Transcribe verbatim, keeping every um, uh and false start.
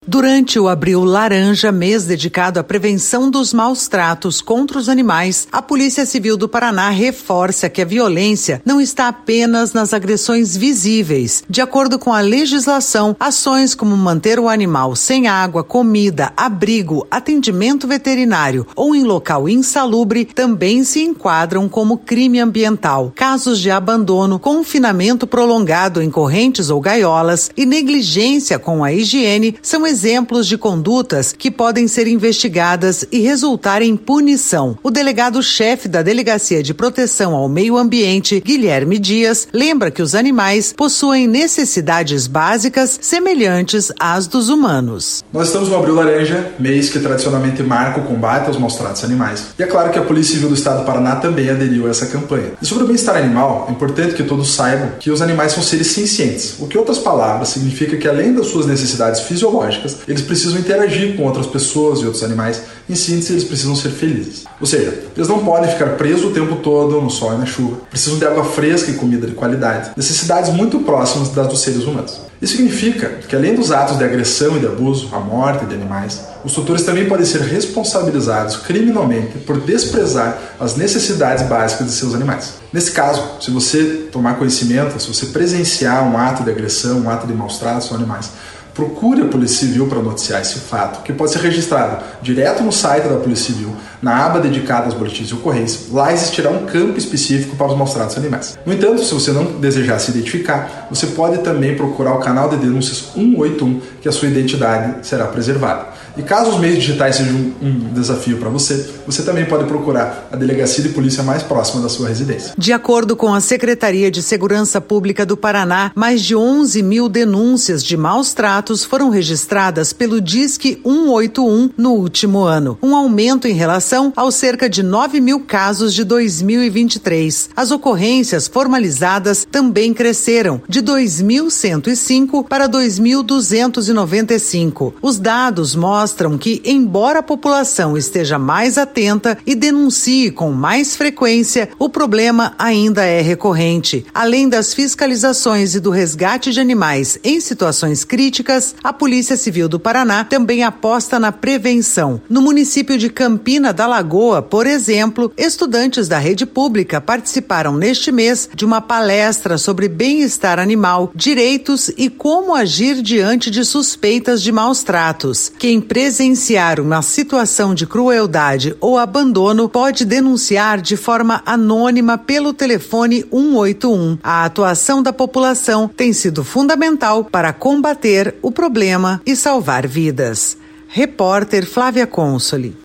Durante o Abril Laranja, mês dedicado à prevenção dos maus tratos contra os animais, a Polícia Civil do Paraná reforça que a violência não está apenas nas agressões visíveis. De acordo com a legislação, ações como manter o animal sem água, comida, abrigo, atendimento veterinário ou em local insalubre também se enquadram como crime ambiental. Casos de abandono, confinamento prolongado em correntes ou gaiolas e negligência com a higiene são exemplos de condutas que podem ser investigadas e resultar em punição. O delegado-chefe da Delegacia de Proteção ao Meio Ambiente, Guilherme Dias, lembra que os animais possuem necessidades básicas semelhantes às dos humanos. Nós estamos no Abril Laranja, mês que tradicionalmente marca o combate aos maus tratos animais. E é claro que a Polícia Civil do Estado do Paraná também aderiu a essa campanha. E sobre o bem-estar animal, é importante que todos saibam que os animais são seres sencientes, o que, em outras palavras, significa que além das suas necessidades fisiológicas, eles precisam interagir com outras pessoas e outros animais. Em síntese, eles precisam ser felizes. Ou seja, eles não podem ficar presos o tempo todo no sol e na chuva. Precisam de água fresca e comida de qualidade. Necessidades muito próximas das dos seres humanos. Isso significa que, além dos atos de agressão e de abuso, a morte de animais, os tutores também podem ser responsabilizados criminalmente por desprezar as necessidades básicas de seus animais. Nesse caso, se você tomar conhecimento, se você presenciar um ato de agressão, um ato de maus tratos aos animais, procure a Polícia Civil para noticiar esse fato, que pode ser registrado direto no site da Polícia Civil, na aba dedicada aos boletins de ocorrência. Lá existirá um campo específico para os maus tratos animais. No entanto, se você não desejar se identificar, você pode também procurar o canal de denúncias um oito um, que a sua identidade será preservada. E caso os meios digitais sejam um, um desafio para você, você também pode procurar a delegacia de polícia mais próxima da sua residência. De acordo com a Secretaria de Segurança Pública do Paraná, mais de onze mil denúncias de maus tratos foram registradas pelo Disque um oito um no último ano, um aumento em relação aos cerca de nove mil casos de dois mil e vinte e três. As ocorrências formalizadas também cresceram, de dois mil cento e cinco para dois mil duzentos e noventa e cinco. Os dados mostram mostram que, embora a população esteja mais atenta e denuncie com mais frequência, o problema ainda é recorrente. Além das fiscalizações e do resgate de animais em situações críticas, a Polícia Civil do Paraná também aposta na prevenção. No município de Campina da Lagoa, por exemplo, estudantes da rede pública participaram neste mês de uma palestra sobre bem-estar animal, direitos e como agir diante de suspeitas de maus tratos. Quem presenciar uma situação de crueldade ou abandono pode denunciar de forma anônima pelo telefone um oito um. A atuação da população tem sido fundamental para combater o problema e salvar vidas. Repórter Flávia Consoli.